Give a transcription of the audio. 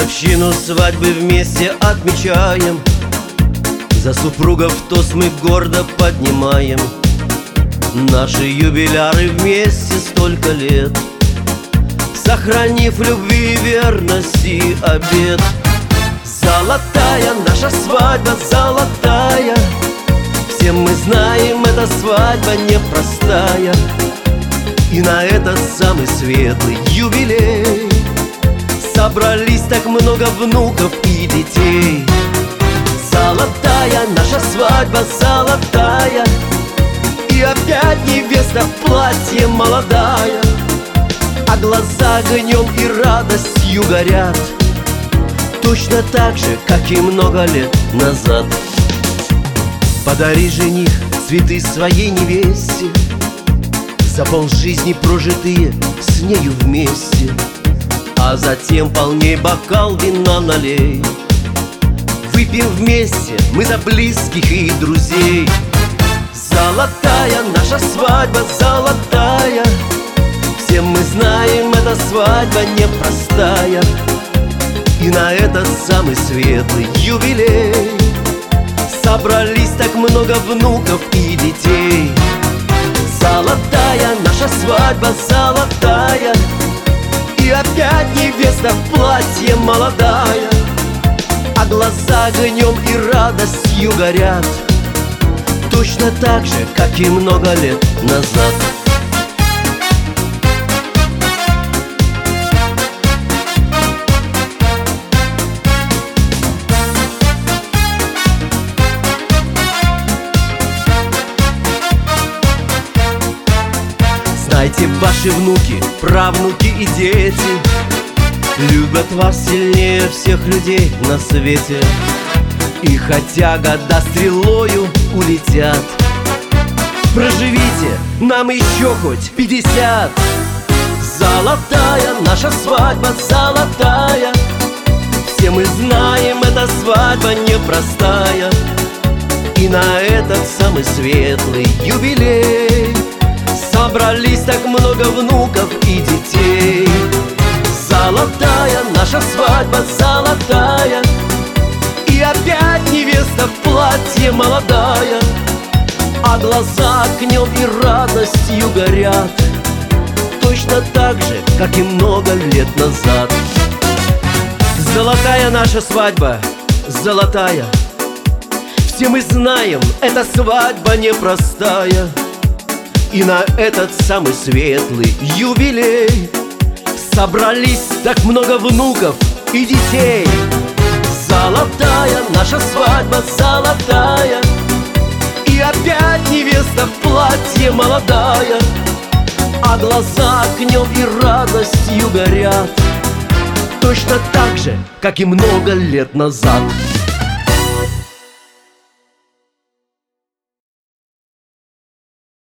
Годовщину свадьбы вместе отмечаем, за супругов тост мы гордо поднимаем. Наши юбиляры вместе столько лет, сохранив любви, верность и обет. Золотая наша свадьба, золотая. Все мы знаем, эта свадьба непростая. И на этот самый светлый юбилей собрались так много внуков и детей. Золотая наша свадьба, золотая. И опять невеста в платье молодая, а глаза огнем и радостью горят, точно так же, как и много лет назад. Подари, жених, цветы своей невесте за полжизни прожитые с нею вместе, а затем полней бокал вина налей. Выпьем вместе мы за близких и друзей. Золотая наша свадьба, золотая. Все мы знаем, эта свадьба непростая. И на этот самый светлый юбилей собрались так много внуков и детей. Золотая наша свадьба, золотая. И опять невеста в платье молодая, а глаза огнем и радостью горят, точно так же, как и много лет назад. Знайте, ваши внуки, правнуки и дети любят вас сильнее всех людей на свете. И хотя года стрелою улетят, проживите нам еще хоть 50. Золотая наша свадьба, золотая. Все мы знаем, эта свадьба непростая. И на этот самый светлый юбилей собрались так много внуков и детей. Золотая наша свадьба, золотая. И опять невеста в платье молодая, а глаза огнем и радостью горят, точно так же, как и много лет назад. Золотая наша свадьба, золотая. Все мы знаем, эта свадьба непростая. И на этот самый светлый юбилей собрались так много внуков и детей. Золотая наша свадьба, золотая. И опять невеста в платье молодая, а глаза огнем и радостью горят, точно так же, как и много лет назад.